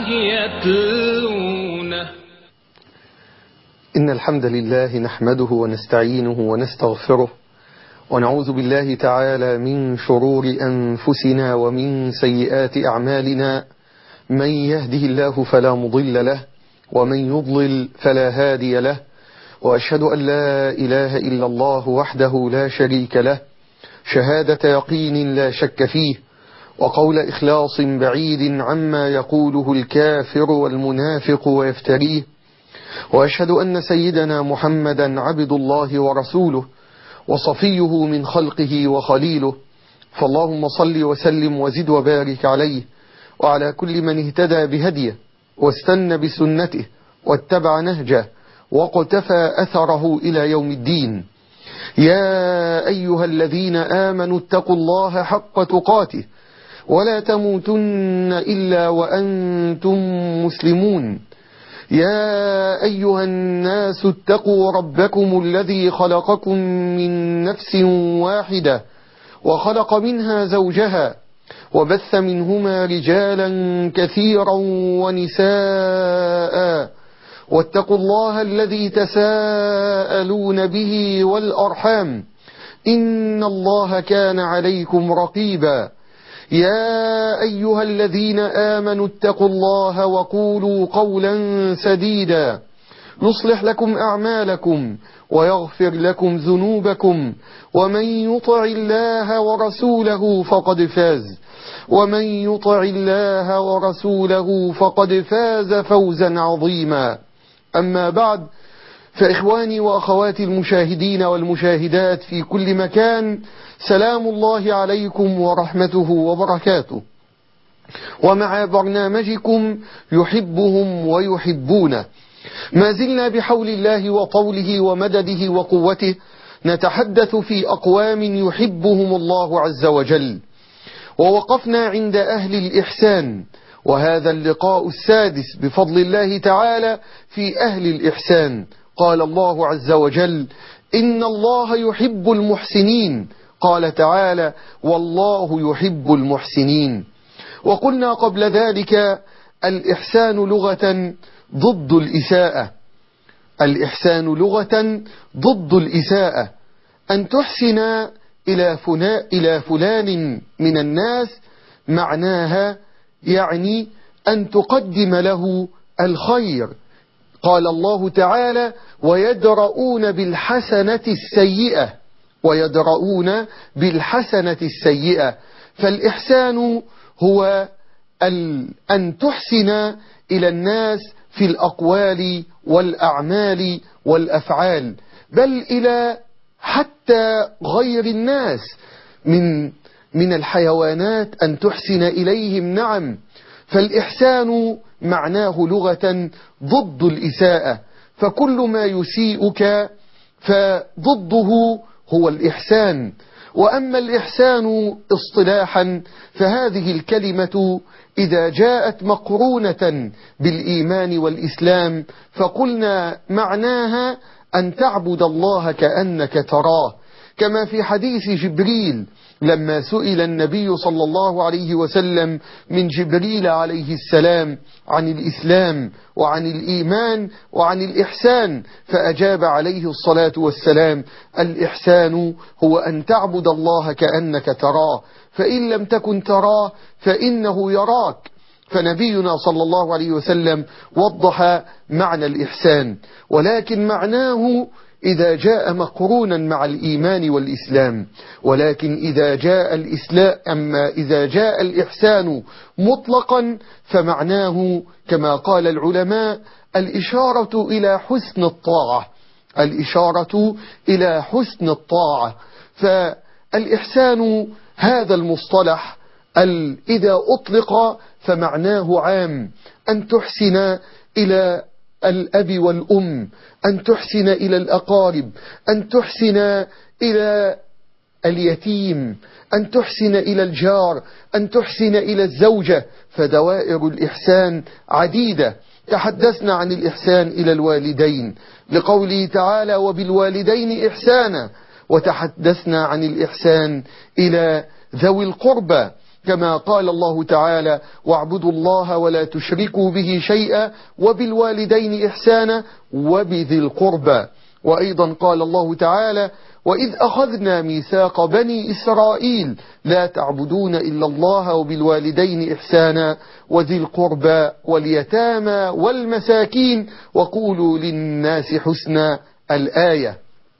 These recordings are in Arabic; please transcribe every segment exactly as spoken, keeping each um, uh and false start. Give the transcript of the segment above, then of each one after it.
يتلونه. إن الحمد لله نحمده ونستعينه ونستغفره ونعوذ بالله تعالى من شرور أنفسنا ومن سيئات أعمالنا. من يهده الله فلا مضل له ومن يضلل فلا هادي له، وأشهد أن لا إله إلا الله وحده لا شريك له شهادة يقين لا شك فيه، وقول إخلاص بعيد عما يقوله الكافر والمنافق ويفتريه. وأشهد أن سيدنا محمدا عبد الله ورسوله وصفيه من خلقه وخليله، فاللهم صل وسلم وزد وبارك عليه وعلى كل من اهتدى بهديه واستنى بسنته واتبع نهجه واقتفى أثره إلى يوم الدين. يا أيها الذين آمنوا اتقوا الله حق تقاته ولا تموتن إلا وأنتم مسلمون. يا أيها الناس اتقوا ربكم الذي خلقكم من نفس واحدة وخلق منها زوجها وبث منهما رجالا كثيرا ونساء، واتقوا الله الذي تساءلون به والأرحام إن الله كان عليكم رقيبا. يا أيها الذين آمنوا اتقوا الله وقولوا قولا سديدا يصلح لكم أعمالكم ويغفر لكم ذنوبكم، ومن يطع الله ورسوله فقد فاز ومن يطع الله ورسوله فقد فاز فوزا عظيما. أما بعد، فإخواني وأخواتي المشاهدين والمشاهدات في كل مكان، سلام الله عليكم ورحمته وبركاته، ومع برنامجكم يحبهم ويحبونه. ما زلنا بحول الله وطوله ومدده وقوته نتحدث في أقوام يحبهم الله عز وجل، ووقفنا عند أهل الإحسان، وهذا اللقاء السادس بفضل الله تعالى في أهل الإحسان. قال الله عز وجل: إن الله يحب المحسنين. قال تعالى: والله يحب المحسنين. وقلنا قبل ذلك: الإحسان لغة ضد الإساءة. الإحسان لغة ضد الإساءة، أن تحسن إلى إلى فلان من الناس، معناها يعني أن تقدم له الخير. قال الله تعالى: ويدرؤون بالحسنة السيئة ويدرؤون بالحسنة السيئة. فالإحسان هو أن تحسن إلى الناس في الأقوال والأعمال والأفعال، بل إلى حتى غير الناس من من الحيوانات أن تحسن إليهم. نعم، فالإحسان معناه لغة ضد الإساءة، فكل ما يسيئك فضده هو الإحسان. وأما الإحسان اصطلاحا فهذه الكلمة إذا جاءت مقرونة بالإيمان والإسلام فقلنا معناها أن تعبد الله كأنك تراه، كما في حديث جبريل لما سئل النبي صلى الله عليه وسلم من جبريل عليه السلام عن الإسلام وعن الإيمان وعن الإحسان، فأجاب عليه الصلاة والسلام: الإحسان هو أن تعبد الله كأنك تراه، فإن لم تكن تراه فإنه يراك. فنبينا صلى الله عليه وسلم وضح معنى الإحسان، ولكن معناه إذا جاء مقرونا مع الإيمان والإسلام. ولكن إذا جاء الإسلام أما إذا جاء الإحسان مطلقا فمعناه كما قال العلماء الإشارة إلى حسن الطاعة. الإشارة إلى حسن الطاعة. فالإحسان هذا المصطلح إذا أطلق فمعناه عام، أن تحسن إلى الأب والأم، أن تحسن إلى الأقارب، أن تحسن إلى اليتيم، أن تحسن إلى الجار، أن تحسن إلى الزوجة. فدوائر الإحسان عديدة. تحدثنا عن الإحسان إلى الوالدين لقوله تعالى: وبالوالدين إحسانا. وتحدثنا عن الإحسان إلى ذوي القربى كما قال الله تعالى: واعبدوا الله ولا تشركوا به شيئا وبالوالدين إحسانا وبذي القربى. وأيضا قال الله تعالى: وإذ أخذنا ميثاق بني إسرائيل لا تعبدون إلا الله وبالوالدين إحسانا وذي القربى واليتامى والمساكين وقولوا للناس حسنا، الآية.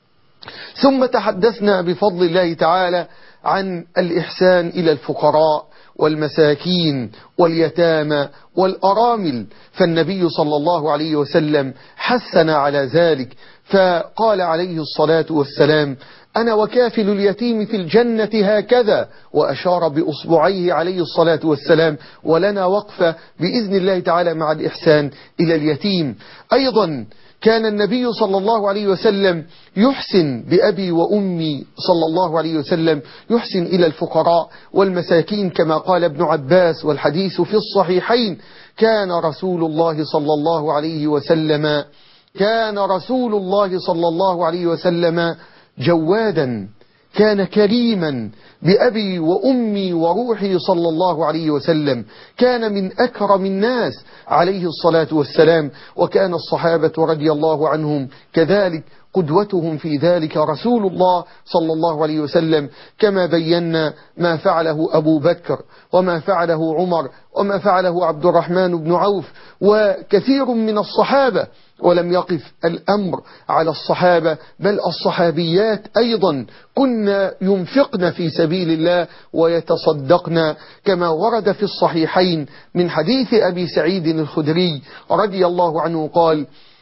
ثم تحدثنا بفضل الله تعالى عن الإحسان إلى الفقراء والمساكين واليتامى والأرامل، فالنبي صلى الله عليه وسلم حثنا على ذلك، فقال عليه الصلاة والسلام: أنا وكافل اليتيم في الجنة هكذا، وأشار بأصبعيه عليه الصلاة والسلام، ولنا وقفة بإذن الله تعالى مع الإحسان إلى اليتيم. أيضا كان النبي صلى الله عليه وسلم يحسن بأبي وأمي صلى الله عليه وسلم، يحسن إلى الفقراء والمساكين كما قال ابن عباس، والحديث في الصحيحين: كان رسول الله صلى الله عليه وسلم كان رسول الله صلى الله عليه وسلم جوادا، كان كريما بأبي وأمي وروحي صلى الله عليه وسلم، كان من أكرم الناس عليه الصلاة والسلام. وكان الصحابة رضي الله عنهم كذلك قدوتهم في ذلك رسول الله صلى الله عليه وسلم، كما بينا ما فعله أبو بكر وما فعله عمر وما فعله عبد الرحمن بن عوف وكثير من الصحابة. ولم يقف الأمر على الصحابة، بل الصحابيات أيضا كنا ينفقن في سبيل الله ويتصدقن، كما ورد في الصحيحين من حديث أبي سعيد الخدري رضي الله عنه قال: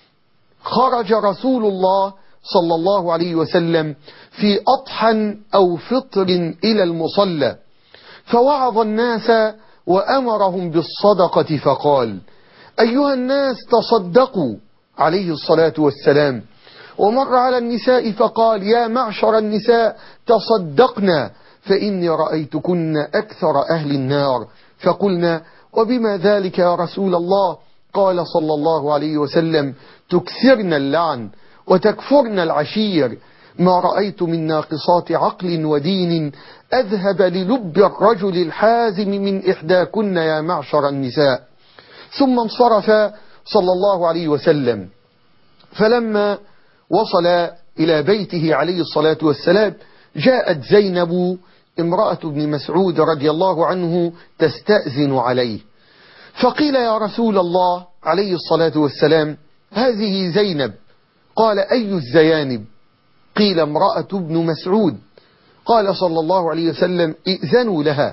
خرج رسول الله صلى الله عليه وسلم في أضحى أو فطر إلى المصلى، فوعظ الناس وأمرهم بالصدقة، فقال: أيها الناس تصدقوا عليه الصلاة والسلام. ومر على النساء فقال: يا معشر النساء تصدقنا فإني رأيتكن أكثر أهل النار. فقلنا: وبما ذلك يا رسول الله؟ قال صلى الله عليه وسلم: تكثرن اللعن وتكفرن العشير، ما رأيت من ناقصات عقل ودين أذهب للب الرجل الحازم من إحداكن يا معشر النساء. ثم انصرف صلى الله عليه وسلم، فلما وصل إلى بيته عليه الصلاة والسلام جاءت زينب امرأة ابن مسعود رضي الله عنه تستأذن عليه، فقيل: يا رسول الله عليه الصلاة والسلام هذه زينب. قال: أي الزيانب؟ قيل: امرأة ابن مسعود. قال صلى الله عليه وسلم: ائذنوا لها.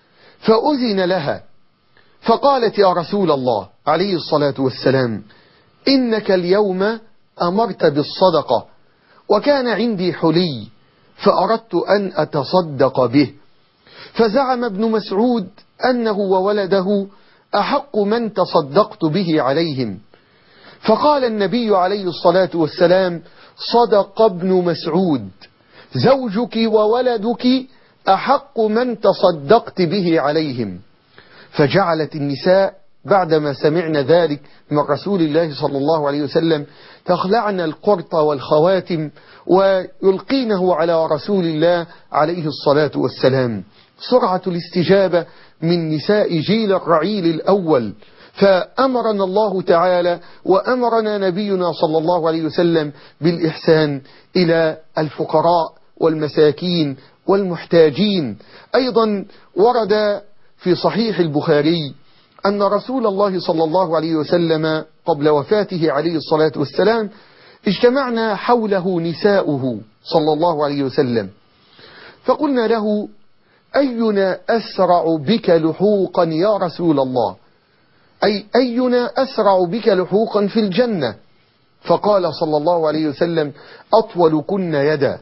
فأذن لها، فقالت: يا رسول الله عليه الصلاة والسلام إنك اليوم أمرت بالصدقة، وكان عندي حلي فأردت أن أتصدق به. فزعم ابن مسعود أنه وولده أحق من تصدقت به عليهم. فقال النبي عليه الصلاة والسلام: صدق ابن مسعود، زوجك وولدك أحق من تصدقت به عليهم. فجعلت النساء بعدما سمعنا ذلك من رسول الله صلى الله عليه وسلم تخلعن القرط والخواتم ويلقينه على رسول الله عليه الصلاة والسلام. سرعة الاستجابة من نساء جيل الرعيل الأول. فأمرنا الله تعالى وأمرنا نبينا صلى الله عليه وسلم بالإحسان إلى الفقراء والمساكين والمحتاجين. أيضا ورد في صحيح البخاري أن رسول الله صلى الله عليه وسلم قبل وفاته عليه الصلاة والسلام اجتمعنا حوله نساؤه صلى الله عليه وسلم، فقلنا له: أينا أسرع بك لحوقا يا رسول الله؟ أي أينا أسرع بك لحوقا في الجنة؟ فقال صلى الله عليه وسلم: أطول كن يدا.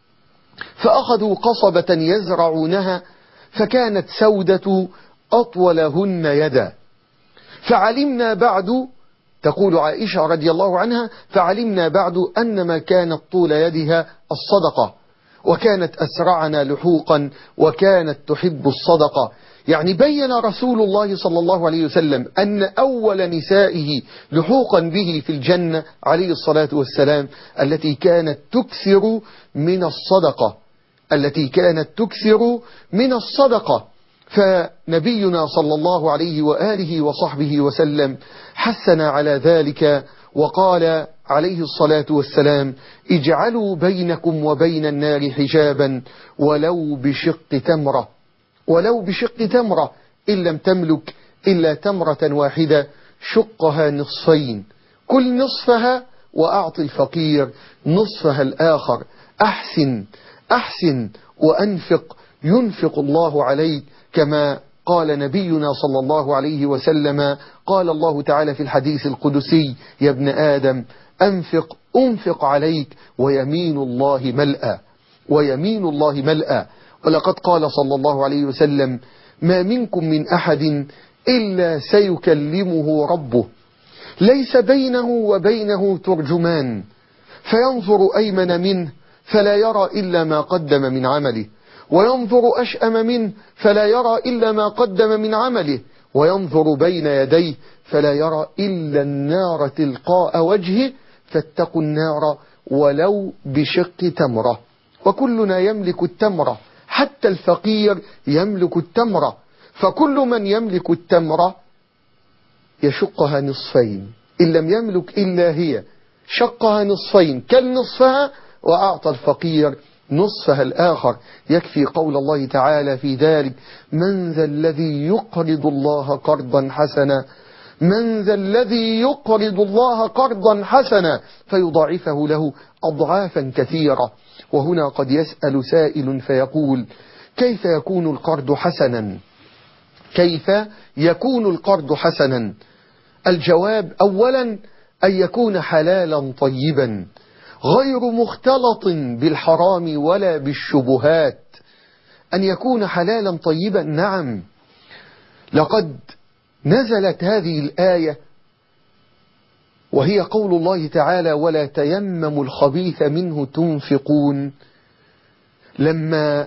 فأخذوا قصبة يزرعونها، فكانت سودة أطولهن يدا. فعلمنا بعد، تقول عائشة رضي الله عنها، فعلمنا بعد أن ما كانت طول يدها الصدقة، وكانت أسرعنا لحوقا وكانت تحب الصدقة. يعني بين رسول الله صلى الله عليه وسلم أن أول نسائه لحوقا به في الجنة عليه الصلاة والسلام التي كانت تكثر من الصدقة التي كانت تكثر من الصدقة. فنبينا صلى الله عليه وآله وصحبه وسلم حثنا على ذلك وقال عليه الصلاة والسلام: اجعلوا بينكم وبين النار حجابا ولو بشق تمرة، ولو بشق تمرة، إن لم تملك إلا تمرة واحدة شقها نصفين، كل نصفها وأعط الفقير نصفها الآخر. أحسن أحسن وأنفق ينفق الله عليك، كما قال نبينا صلى الله عليه وسلم، قال الله تعالى في الحديث القدسي: يا ابن آدم أنفق أنفق عليك ويمين الله ملأى، ويمين الله ملأى. ولقد قال صلى الله عليه وسلم: ما منكم من أحد إلا سيكلمه ربه ليس بينه وبينه ترجمان، فينظر أيمن منه فلا يرى إلا ما قدم من عمله، وينظر أشأم منه فلا يرى إلا ما قدم من عمله، وينظر بين يديه فلا يرى إلا النار تلقاء وجهه، فاتقوا النار ولو بشق تمرة. وكلنا يملك التمرة، حتى الفقير يملك التمرة، فكل من يملك التمرة يشقها نصفين، إن لم يملك إلا هي شقها نصفين كالنصفها وأعطى الفقير نصفها الآخر. يكفي قول الله تعالى في ذلك: من ذا الذي يقرض الله قرضا حسنا، من ذا الذي يقرض الله قرضا حسنا فيضاعفه له أضعافا كثيرة. وهنا قد يسأل سائل فيقول: كيف يكون القرض حسنا؟ كيف يكون القرض حسنا؟ الجواب: أولا أن يكون حلالا طيبا غير مختلط بالحرام ولا بالشبهات. أن يكون حلالا طيبا، نعم. لقد نزلت هذه الآية وهي قول الله تعالى: ولا تيمموا الخبيث منه تنفقون، لما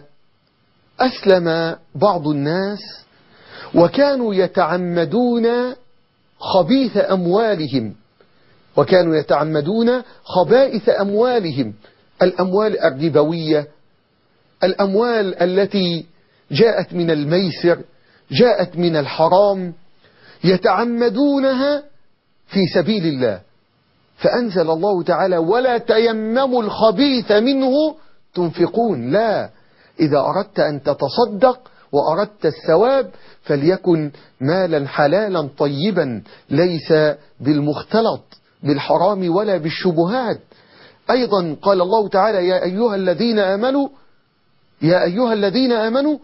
أسلم بعض الناس وكانوا يتعمدون خبيث أموالهم، وكانوا يتعمدون خبائث أموالهم، الأموال الربوية، الأموال التي جاءت من الميسر، جاءت من الحرام، يتعمدونها في سبيل الله. فأنزل الله تعالى: ولا تيمموا الخبيث منه تنفقون. لا، إذا أردت أن تتصدق وأردت الثواب فليكن مالا حلالا طيبا، ليس بالمختلط بالحرام ولا بالشبهات. أيضا قال الله تعالى: يا أيها الذين آمنوا يا أيها الذين آمنوا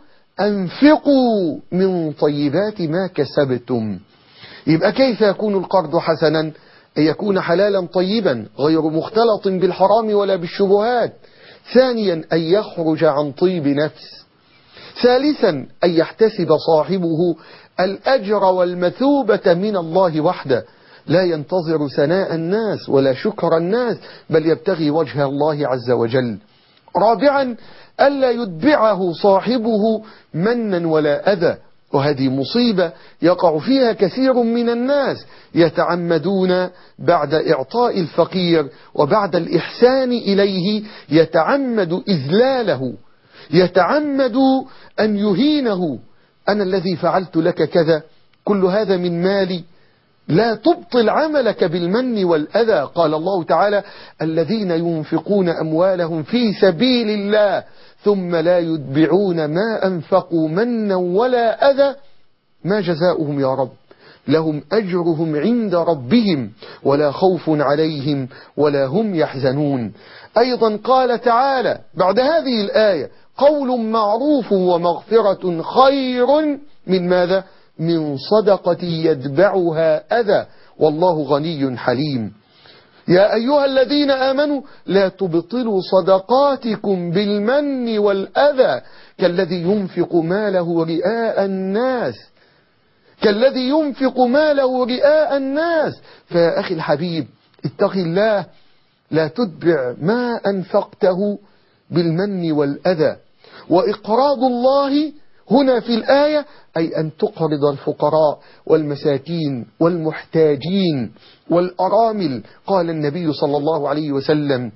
أنفقوا من طيبات ما كسبتم. يبقى كيف يكون القرض حسنا؟ أن يكون حلالا طيبا غير مختلط بالحرام ولا بالشبهات. ثانيا أن يخرج عن طيب نفس. ثالثا أن يحتسب صاحبه الأجر والمثوبة من الله وحده، لا ينتظر ثناء الناس ولا شكر الناس، بل يبتغي وجه الله عز وجل. رابعا ألا يتبعه صاحبه منا ولا أذى، وهذه مصيبة يقع فيها كثير من الناس، يتعمدون بعد إعطاء الفقير وبعد الإحسان إليه يتعمد إذلاله، يتعمد أن يهينه: أنا الذي فعلت لك كذا، كل هذا من مالي. لا تبطل عملك بالمن والأذى. قال الله تعالى: الذين ينفقون أموالهم في سبيل الله ثم لا يتبعون ما أنفقوا منا ولا أذى ما جزاؤهم يا رب؟ لهم أجرهم عند ربهم ولا خوف عليهم ولا هم يحزنون. أيضا قال تعالى بعد هذه الآية: قول معروف ومغفرة خير من ماذا؟ من صدقة يتبعها أذى والله غني حليم. يا أيها الذين آمنوا لا تبطلوا صدقاتكم بالمن والأذى كالذي ينفق ماله رئاء الناس، كالذي ينفق ماله رئاء الناس. فيا أخي الحبيب اتق الله، لا تتبع ما أنفقته بالمن والأذى. وإقراض الله هنا في الآية أي أن تقرض الفقراء والمساكين والمحتاجين والأرامل. قال النبي صلى الله عليه وسلم: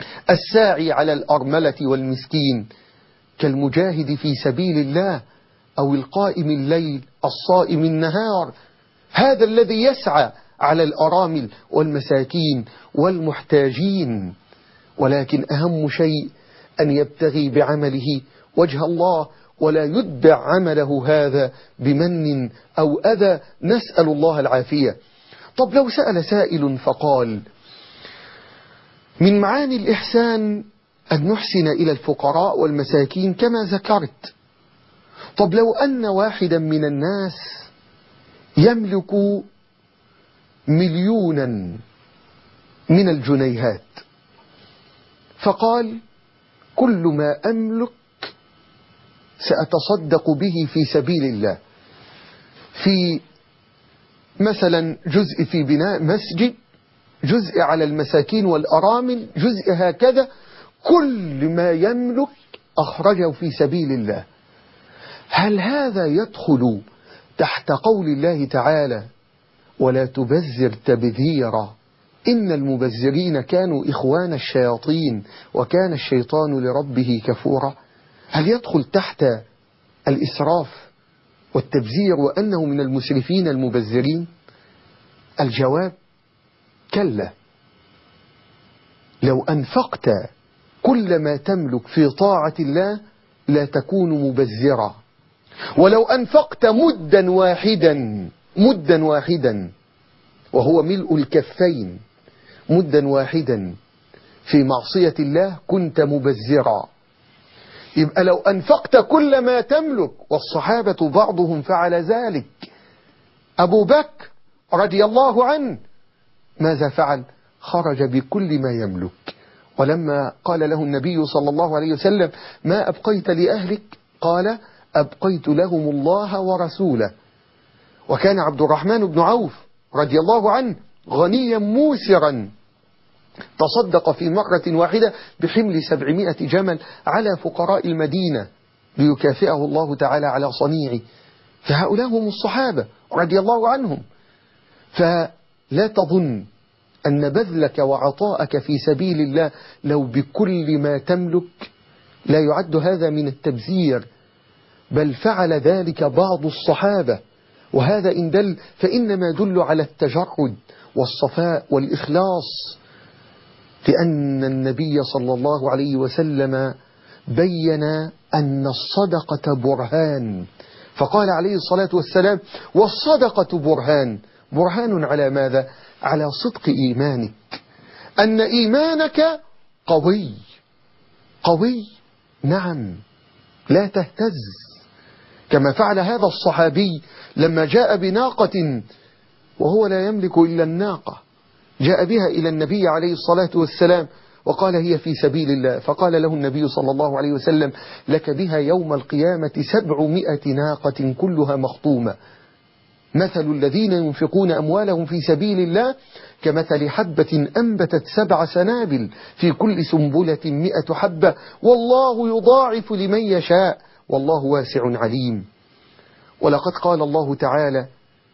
الساعي على الأرملة والمسكين كالمجاهد في سبيل الله. أو القائم الليل الصائم النهار، هذا الذي يسعى على الأرامل والمساكين والمحتاجين. ولكن أهم شيء أن يبتغي بعمله وجه الله، ولا يتبع عمله هذا بمن أو أذى، نسأل الله العافية. طب لو سأل سائل فقال: من معاني الإحسان أن نحسن إلى الفقراء والمساكين كما ذكرت. طب لو أن واحدا من الناس يملك مليونا من الجنيهات فقال: كل ما أملك سأتصدق به في سبيل الله، في مثلا جزء في بناء مسجد، جزء على المساكين والأرامل، جزء هكذا، كل ما يملك أخرجه في سبيل الله. هل هذا يدخل تحت قول الله تعالى: ولا تبذر تبذيرا إن المبذرين كانوا إخوان الشياطين وكان الشيطان لربه كفورا؟ هل يدخل تحت الإسراف والتبذير وأنه من المسرفين المبذرين؟ الجواب: كلا. لو أنفقت كل ما تملك في طاعة الله لا تكون مبذرا، ولو أنفقت مدا واحدا مدا واحدا وهو ملء الكفين، مدا واحدا في معصية الله كنت مبذرا. يبقى لو أنفقت كل ما تملك، والصحابة بعضهم فعل ذلك. أبو بكر رضي الله عنه ماذا فعل؟ خرج بكل ما يملك، ولما قال له النبي صلى الله عليه وسلم: ما أبقيت لأهلك؟ قال: أبقيت لهم الله ورسوله. وكان عبد الرحمن بن عوف رضي الله عنه غنيا موسرا، تصدق في مرة واحدة بحمل سبعمائة جمل على فقراء المدينة ليكافئه الله تعالى على صنيعه. فهؤلاء هم الصحابة رضي الله عنهم. فلا تظن أن بذلك وعطاءك في سبيل الله لو بكل ما تملك لا يعد هذا من التبذير، بل فعل ذلك بعض الصحابة، وهذا إن دل فإنما يدل على التجرد والصفاء والإخلاص، لأن النبي صلى الله عليه وسلم بين أن الصدقة برهان، فقال عليه الصلاة والسلام: والصدقة برهان. برهان على ماذا؟ على صدق إيمانك، أن إيمانك قوي قوي نعم، لا تهتز، كما فعل هذا الصحابي لما جاء بناقة وهو لا يملك إلا الناقة، جاء بها إلى النبي عليه الصلاة والسلام وقال: هي في سبيل الله. فقال له النبي صلى الله عليه وسلم: لك بها يوم القيامة سبعمائة ناقة كلها مخطومة. مثل الذين ينفقون أموالهم في سبيل الله كمثل حبة أنبتت سبع سنابل في كل سنبلة مئة حبة والله يضاعف لمن يشاء والله واسع عليم. ولقد قال الله تعالى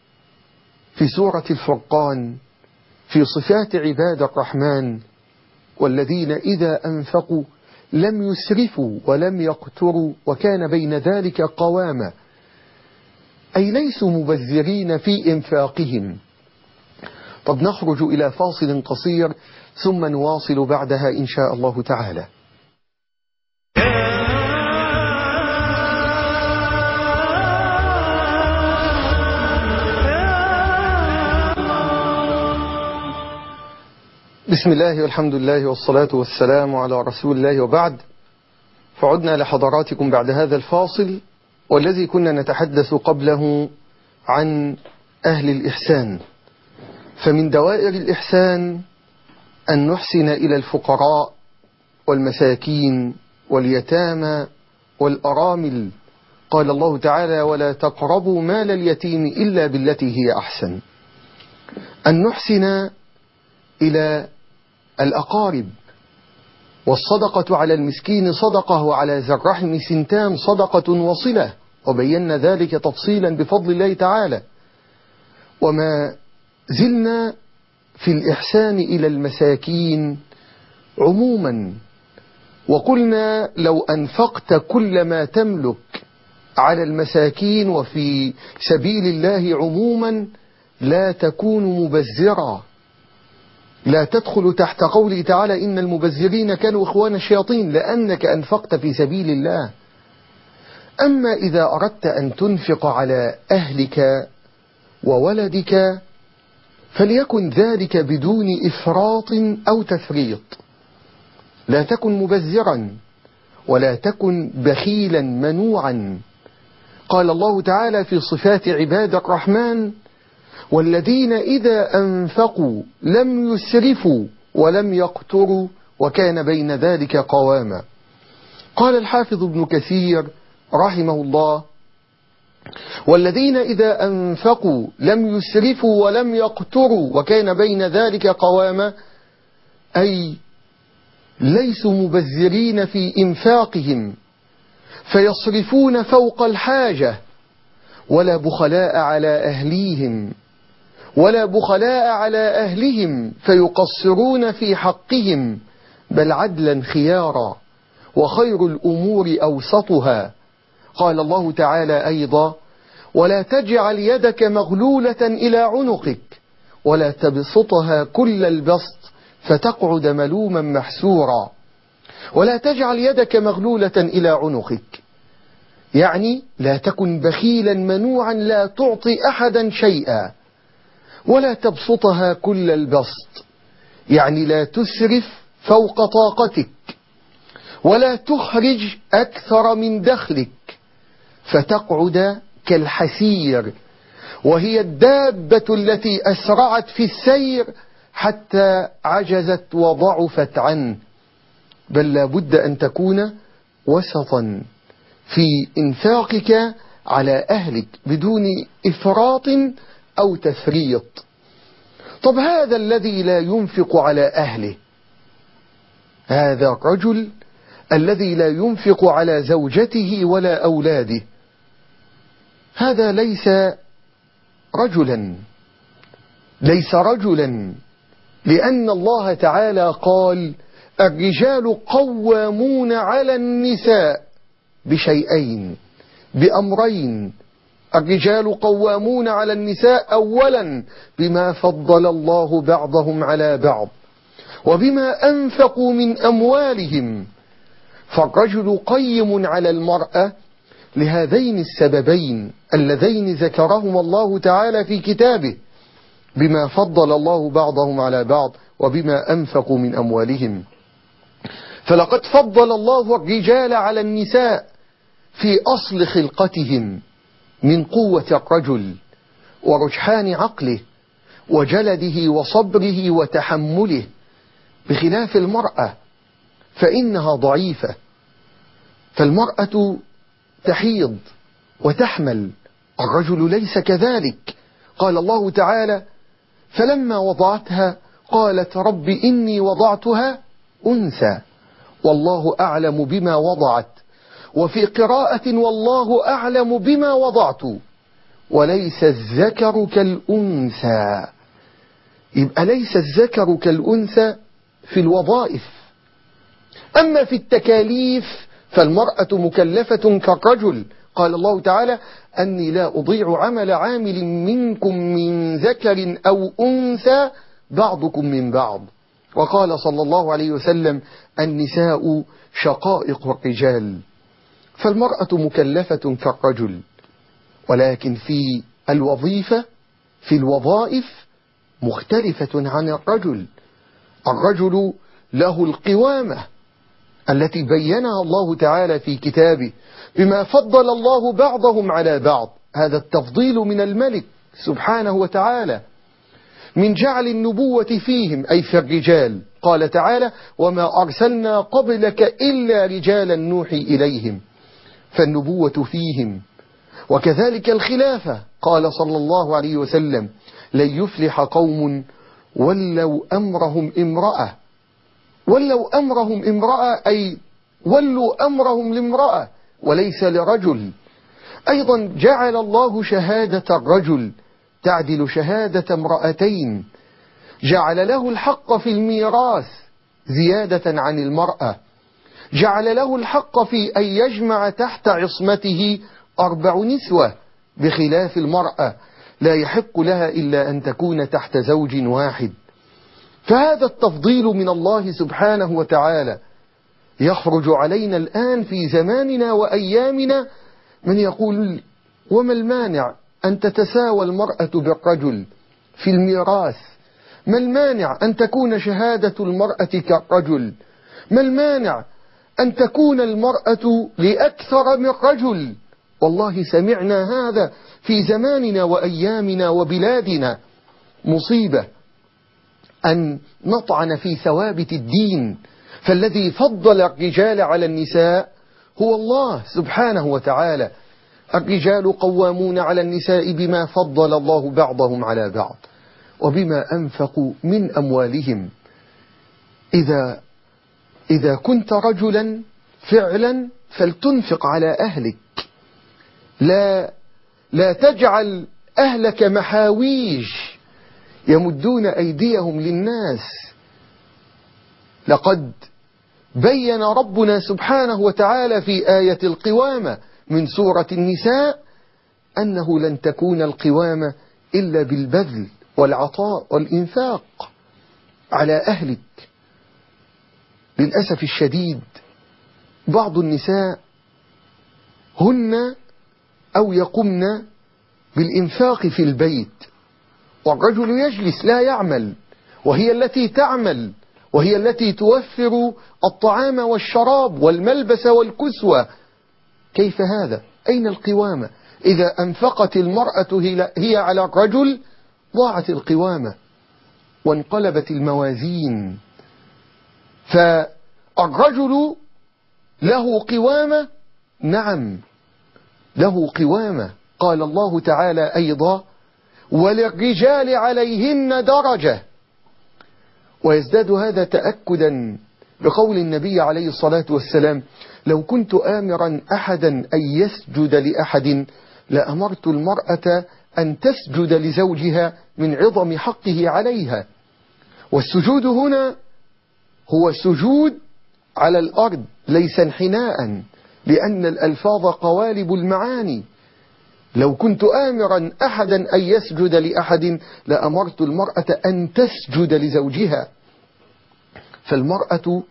في سورة الفرقان في صفات عباد الرحمن: والذين إذا أنفقوا لم يسرفوا ولم يقتروا وكان بين ذلك قواما، أي ليسوا مبذرين في إنفاقهم. طب نخرج إلى فاصل قصير ثم نواصل بعدها إن شاء الله تعالى. بسم الله والحمد لله والصلاة والسلام على رسول الله، وبعد، فعدنا لحضراتكم بعد هذا الفاصل، والذي كنا نتحدث قبله عن أهل الإحسان. فمن دوائر الإحسان أن نحسن إلى الفقراء والمساكين واليتامى والأرامل. قال الله تعالى: ولا تقربوا مال اليتيم إلا بالتي هي أحسن. أن نحسن إلى الأقارب، والصدقة على المسكين صدقة وعلى ذي الرحم سنتان صدقة وصلة، وبينا ذلك تفصيلا بفضل الله تعالى. وما زلنا في الإحسان إلى المساكين عموما، وقلنا لو أنفقت كل ما تملك على المساكين وفي سبيل الله عموما لا تكون مبذرا، لا تدخل تحت قوله تعالى إن المبذرين كانوا إخوان الشياطين، لأنك أنفقت في سبيل الله. أما إذا أردت أن تنفق على أهلك وولدك فليكن ذلك بدون إفراط أو تفريط، لا تكن مبذرا ولا تكن بخيلا منوعا. قال الله تعالى في صفات عباد الرحمن والذين إذا أنفقوا لم يسرفوا ولم يقتروا وكان بين ذلك قواما. قال الحافظ ابن كثير رحمه الله والذين إذا أنفقوا لم يسرفوا ولم يقتروا وكان بين ذلك قواما، أي ليسوا مبذرين في إنفاقهم فيصرفون فوق الحاجة، ولا بخلاء على أهليهم ولا بخلاء على أهلهم فيقصرون في حقهم، بل عدلا خيارا، وخير الأمور أوسطها. قال الله تعالى أيضا ولا تجعل يدك مغلولة إلى عنقك ولا تبسطها كل البسط فتقعد ملوما محسورا. ولا تجعل يدك مغلولة إلى عنقك، يعني لا تكن بخيلا منوعا لا تعطي أحدا شيئا. ولا تبسطها كل البسط، يعني لا تسرف فوق طاقتك، ولا تخرج أكثر من دخلك فتقعد كالحسير، وهي الدابة التي أسرعت في السير حتى عجزت وضعفت عنه. بل لا بد أن تكون وسطا في إنفاقك على أهلك بدون إفراط أو تفريط. طب هذا الذي لا ينفق على أهله، هذا الرجل الذي لا ينفق على زوجته ولا أولاده، هذا ليس رجلا ليس رجلا لأن الله تعالى قال الرجال قوامون على النساء بشيئين بأمرين. الرجال قوامون على النساء أولا بما فضل الله بعضهم على بعض وبما أنفقوا من أموالهم، فالرجل قيم على المرأة لهذين السببين اللذين ذكرهما الله تعالى في كتابه، بما فضل الله بعضهم على بعض وبما أنفقوا من أموالهم. فلقد فضل الله الرجال على النساء في أصل خلقتهم من قوة الرجل ورجحان عقله وجلده وصبره وتحمله، بخلاف المرأة فإنها ضعيفة. فالمرأة تحيض وتحمل، الرجل ليس كذلك. قال الله تعالى فلما وضعتها قالت رب إني وضعتها أنثى والله أعلم بما وضعت، وفي قراءة والله أعلم بما وضعت وليس الذكر كالأنثى. يبقى ليس الذكر كالأنثى في الوظائف، أما في التكاليف فالمرأة مكلفة كالرجل. قال الله تعالى أني لا أضيع عمل عامل منكم من ذكر أو أنثى بعضكم من بعض. وقال صلى الله عليه وسلم النساء شقائق الرجال. فالمرأة مكلفة كالرجل، ولكن في الوظيفة في الوظائف مختلفة عن الرجل. الرجل له القوامة التي بينها الله تعالى في كتابه بما فضل الله بعضهم على بعض. هذا التفضيل من الملك سبحانه وتعالى من جعل النبوة فيهم أي في الرجال. قال تعالى وما أرسلنا قبلك إلا رجالا نوحي إليهم، فالنبوة فيهم. وكذلك الخلافة، قال صلى الله عليه وسلم لن يفلح قوم ولوا أمرهم امرأة. ولوا أمرهم امرأة أي ولوا أمرهم لامرأة وليس لرجل. أيضا جعل الله شهادة الرجل تعدل شهادة امرأتين، جعل له الحق في الميراث زيادة عن المرأة، جعل له الحق في أن يجمع تحت عصمته أربع نسوة، بخلاف المرأة لا يحق لها إلا أن تكون تحت زوج واحد. فهذا التفضيل من الله سبحانه وتعالى. يخرج علينا الآن في زماننا وأيامنا من يقول: وما المانع أن تتساوى المرأة بالرجل في الميراث؟ ما المانع أن تكون شهادة المرأة كالرجل؟ ما المانع أن تكون المرأة لأكثر من رجل؟ والله سمعنا هذا في زماننا وأيامنا وبلادنا. مصيبة أن نطعن في ثوابت الدين، فالذي فضل الرجال على النساء هو الله سبحانه وتعالى. الرجال قوامون على النساء بما فضل الله بعضهم على بعض وبما أنفقوا من أموالهم. إذا إذا كنت رجلا فعلا فلتنفق على أهلك، لا لا تجعل أهلك محاويج يمدون أيديهم للناس. لقد بين ربنا سبحانه وتعالى في آية القوامة من سورة النساء أنه لن تكون القوامة إلا بالبذل والعطاء والإنفاق على أهلك. للأسف الشديد بعض النساء هن أو يقمن بالإنفاق في البيت، والرجل يجلس لا يعمل، وهي التي تعمل، وهي التي توفر الطعام والشراب والملبس والكسوة. كيف هذا؟ أين القوامة؟ إذا أنفقت المرأة هي على الرجل ضاعت القوامة وانقلبت الموازين. فالرجل له قوامة، نعم له قوامة. قال الله تعالى أيضا: وللرجال عليهن درجة. ويزداد هذا تأكدا بقول النبي عليه الصلاة والسلام: لو كنت آمرا أحدا أن يسجد لأحد لأمرت المرأة أن تسجد لزوجها من عظم حقه عليها. والسجود هنا هو سجود على الأرض ليس انحناء، لأن الألفاظ قوالب المعاني. لو كنت آمرا أحدا أن يسجد لأحد لأمرت المرأة أن تسجد لزوجها. فالمرأة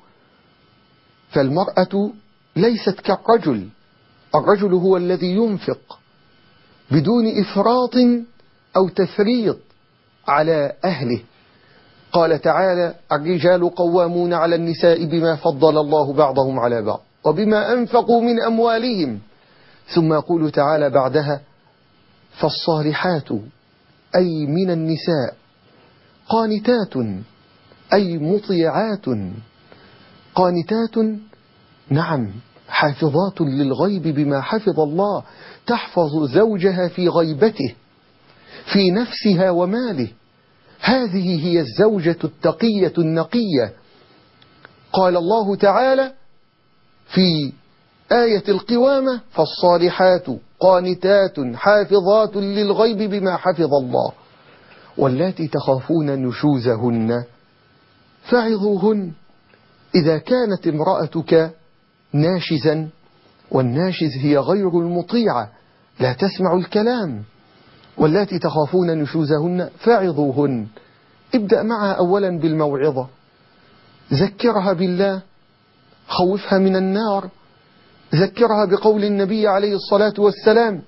فالمرأة ليست كالرجل. الرجل هو الذي ينفق بدون إفراط أو تفريط على أهله. قال تعالى: الرجال قوامون على النساء بما فضل الله بعضهم على بعض وبما أنفقوا من أموالهم. ثم يقول تعالى بعدها: فالصالحات أي من النساء قانتات أي مطيعات. قانتات نعم حافظات للغيب بما حفظ الله، تحفظ زوجها في غيبته في نفسها وماله. هذه هي الزوجة التقية النقية. قال الله تعالى في آية القوامة: فالصالحات قانتات حافظات للغيب بما حفظ الله واللاتي تخافون نشوزهن فعظوهن. إذا كانت امرأتك ناشزا، والناشز هي غير المطيعة لا تسمع الكلام، واللاتي تخافون نشوزهن فعظوهن. ابدأ معها أولا بالموعظة، ذكرها بالله، خوفها من النار، ذكرها بقول النبي عليه الصلاة والسلام: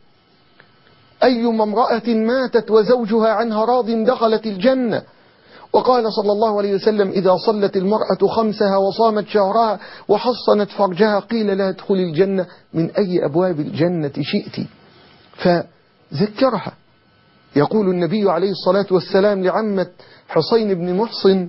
أيما امرأة ماتت وزوجها عنها راض دخلت الجنة. وقال صلى الله عليه وسلم: إذا صلت المرأة خمسها وصامت شهرها وحصنت فرجها قيل لها ادخل الجنة من أي أبواب الجنة شئت. فذكرها. يقول النبي عليه الصلاة والسلام لعمة حسين بن محصن: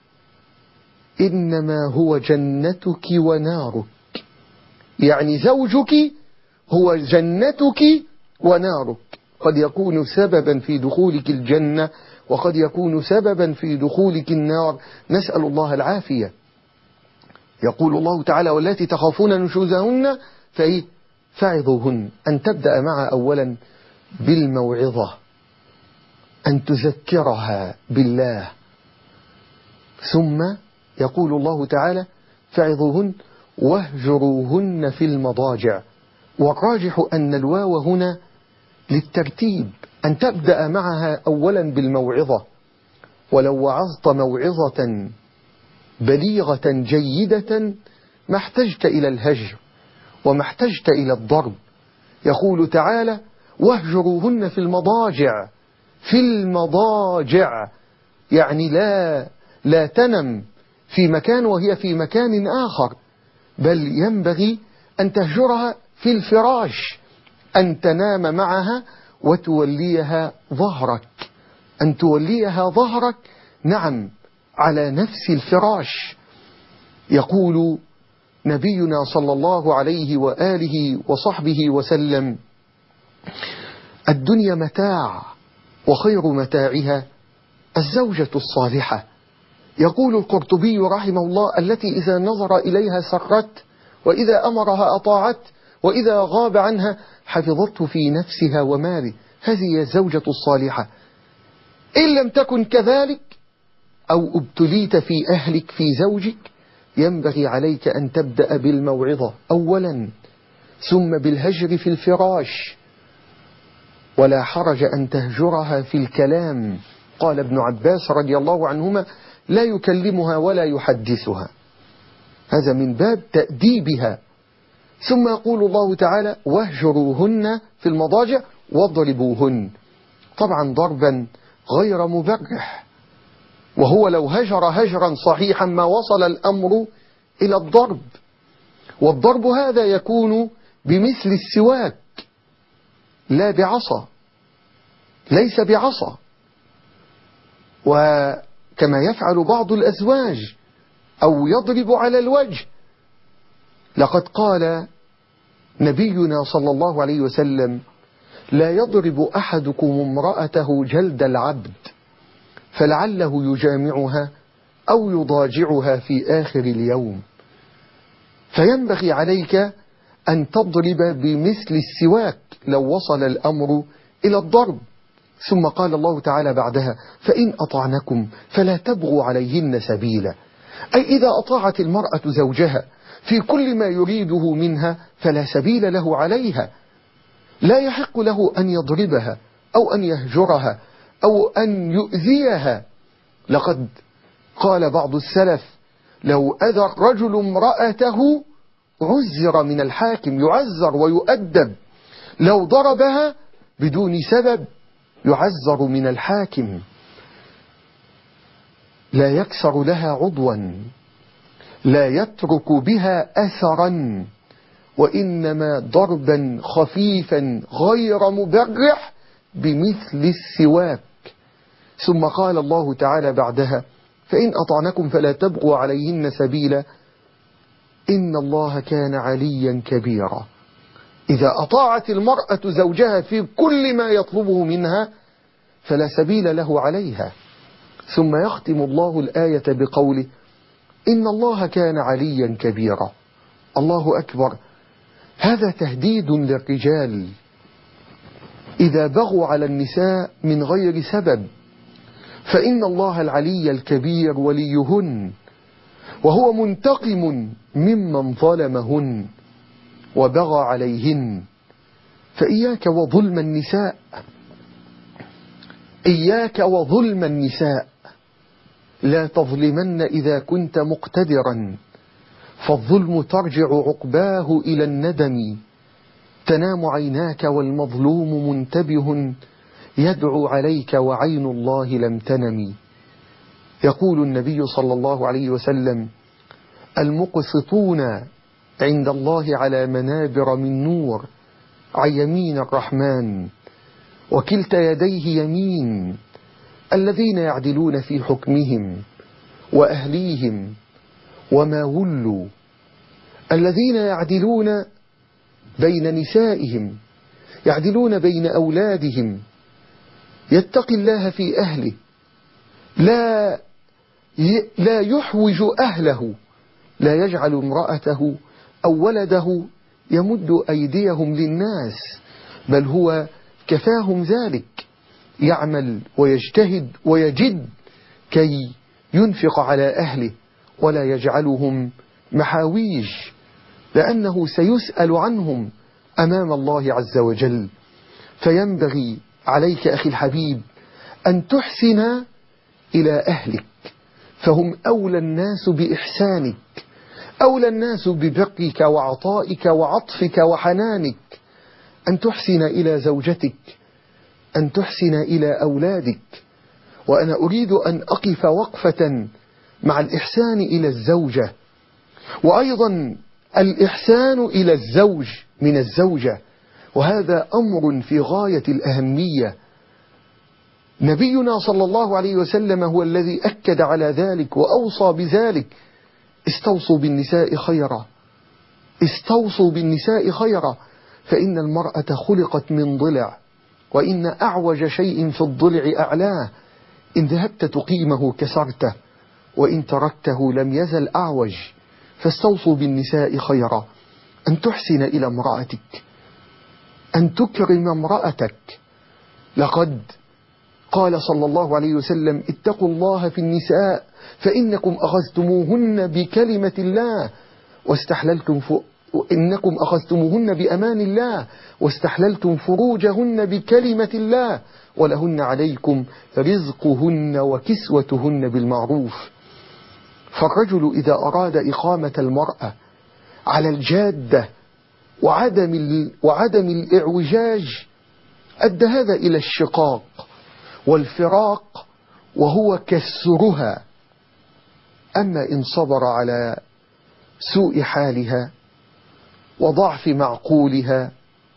إنما هو جنتك ونارك. يعني زوجك هو جنتك ونارك. قد يكون سببا في دخولك الجنة وقد يكون سببا في دخولك النار، نسأل الله العافية. يقول الله تعالى: واللاتي تخافون نشوزهن فإيه؟ فعظوهن. أن تبدأ معها أولا بالموعظة، أن تذكرها بالله. ثم يقول الله تعالى: فعظوهن واهجروهن في المضاجع. والراجح أن الواو هنا للترتيب، أن تبدأ معها أولا بالموعظة، ولو وعظت موعظة بليغة جيدة ما احتجت إلى الهجر وما احتجت إلى الضرب. يقول تعالى: واهجروهن في المضاجع. في المضاجع يعني لا لا تنم في مكان وهي في مكان آخر، بل ينبغي أن تهجرها في الفراش، أن تنام معها وتوليها ظهرك، أن توليها ظهرك نعم على نفس الفراش. يقول نبينا صلى الله عليه وآله وصحبه وسلم: الدنيا متاع وخير متاعها الزوجة الصالحة. يقول القرطبي رحمه الله: التي إذا نظر إليها سرت، وإذا أمرها أطاعت، وإذا غاب عنها حفظته في نفسها وماله. هذه هي الزوجة الصالحة. إن لم تكن كذلك أو ابتليت في أهلك في زوجك، ينبغي عليك أن تبدأ بالموعظة أولا، ثم بالهجر في الفراش، ولا حرج أن تهجرها في الكلام. قال ابن عباس رضي الله عنهما: لا يكلمها ولا يحدثها. هذا من باب تأديبها. ثم يقول الله تعالى: واهجروهن في المضاجع واضربوهن. طبعا ضربا غير مبرح، وهو لو هجر هجرا صحيحا ما وصل الأمر إلى الضرب. والضرب هذا يكون بمثل السواك، لا بعصا، ليس بعصا، وكما يفعل بعض الأزواج، أو يضرب على الوجه. لقد قال نبينا صلى الله عليه وسلم: لا يضرب أحدكم امرأته جلد العبد فلعله يجامعها أو يضاجعها في آخر اليوم. فينبغي عليك أن تضرب بمثل السواك لو وصل الأمر إلى الضرب. ثم قال الله تعالى بعدها: فإن أطعنكم فلا تبغوا عليهن سبيلا. أي إذا أطاعت المرأة زوجها في كل ما يريده منها فلا سبيل له عليها، لا يحق له أن يضربها أو أن يهجرها أو أن يؤذيها. لقد قال بعض السلف: لو أذى الرجل امرأته عزر من الحاكم، يعزر ويؤدب. لو ضربها بدون سبب يعزر من الحاكم. لا يكسر لها عضوا، لا يترك بها أثرا، وإنما ضربا خفيفا غير مبرح بمثل السواك. ثم قال الله تعالى بعدها: فإن أطعنكم فلا تبغوا عليهن سبيلا إن الله كان عليا كبيرا. إذا أطاعت المرأة زوجها في كل ما يطلبه منها فلا سبيل له عليها. ثم يختم الله الآية بقوله: إن الله كان عليا كبيرا. الله أكبر. هذا تهديد للرجال إذا بغوا على النساء من غير سبب، فإن الله العلي الكبير وليهن، وهو منتقم ممن ظلمهن وبغى عليهن. فإياك وظلم النساء، إياك وظلم النساء. لا تظلمن إذا كنت مقتدرا، فالظلم ترجع عقباه إلى الندم. تنام عيناك والمظلوم منتبه يدعو عليك وعين الله لم تنم. يقول النبي صلى الله عليه وسلم: المقسطون عند الله على منابر من نور عن يمين الرحمن وكلتا يديه يمين، الذين يعدلون في حكمهم وأهليهم وما ولوا، الذين يعدلون بين نسائهم، يعدلون بين أولادهم، يتقي الله في أهله، لا لا يحوج أهله، لا يجعل امرأته أو ولده يمد أيديهم للناس، بل هو كفاهم ذلك، يعمل ويجتهد ويجد كي ينفق على أهله ولا يجعلهم محاويج، لأنه سيسأل عنهم أمام الله عز وجل. فينبغي عليك أخي الحبيب أن تحسن إلى أهلك، فهم أولى الناس بإحسانك، أولى الناس ببرك وعطائك وعطفك وحنانك. أن تحسن إلى زوجتك، أن تحسن إلى أولادك. وأنا أريد أن أقف وقفة مع الإحسان إلى الزوجة، وأيضا الإحسان إلى الزوج من الزوجة، وهذا أمر في غاية الأهمية. نبينا صلى الله عليه وسلم هو الذي أكد على ذلك وأوصى بذلك: استوصوا بالنساء خيرا، استوصوا بالنساء خيرا، فإن المرأة خلقت من ضلع، وإن أعوج شيء في الضلع أعلاه، إن ذهبت تقيمه كسرته، وإن تركته لم يزل أعوج. فاستوصوا بالنساء خيرا. أن تحسن إلى امرأتك، أن تكرم امرأتك. لقد قال صلى الله عليه وسلم: اتقوا الله في النساء فإنكم أخذتموهن بكلمة الله واستحللتم ف... إنكم أخذتموهن بأمان الله واستحللتم فروجهن بكلمة الله، ولهن عليكم رزقهن وكسوتهن بالمعروف. فالرجل إذا أراد إقامة المرأة على الجادة وعدم, ال... وعدم الإعوجاج أدى هذا إلى الشقاق والفراق، وهو كسرها. أما إن صبر على سوء حالها وضعف معقولها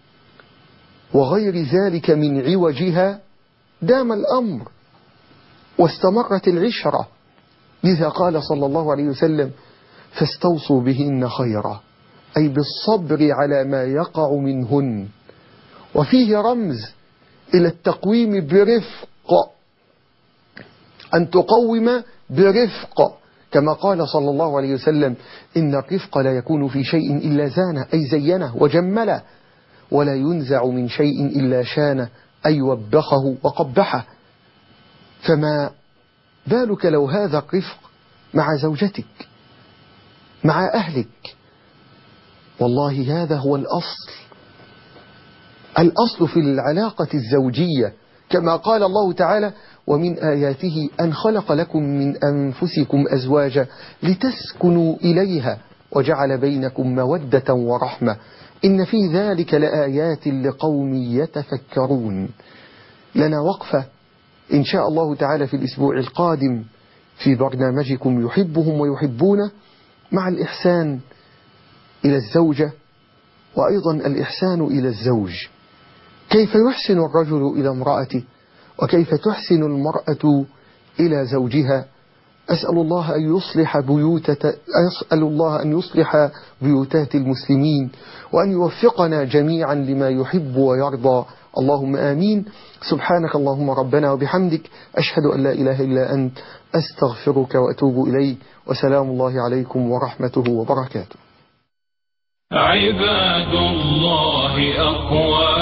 وغير ذلك من عوجها دام الأمر واستمرت العشرة. لذا قال صلى الله عليه وسلم: فاستوصوا بهن خيرا، أي بالصبر على ما يقع منهن. وفيه رمز إلى التقويم برفق، أن تقوم برفق، كما قال صلى الله عليه وسلم: إن الرفق لا يكون في شيء إلا زانه، أي زينه وجمله، ولا ينزع من شيء إلا شانه، أي وبخه وقبحه. فما بالك لو هذا الرفق مع زوجتك، مع أهلك؟ والله هذا هو الأصل، الأصل في العلاقة الزوجية، كما قال الله تعالى: ومن آياته أن خلق لكم من أنفسكم أزواجا لتسكنوا إليها وجعل بينكم مودة ورحمة إن في ذلك لآيات لقوم يتفكرون. لنا وقفة إن شاء الله تعالى في الأسبوع القادم في برنامجكم يحبهم ويحبونه، مع الإحسان إلى الزوجة وأيضا الإحسان إلى الزوج. كيف يحسن الرجل إلى امرأته، وكيف تحسن المرأة إلى زوجها. أسأل الله أن يصلح بيوت أسأل الله أن يصلح بيوتات المسلمين، وأن يوفقنا جميعا لما يحب ويرضى. اللهم آمين. سبحانك اللهم ربنا وبحمدك، أشهد أن لا إله إلا أنت، أستغفرك وأتوب إليك، وسلام الله عليكم ورحمته وبركاته. عباد الله أقوى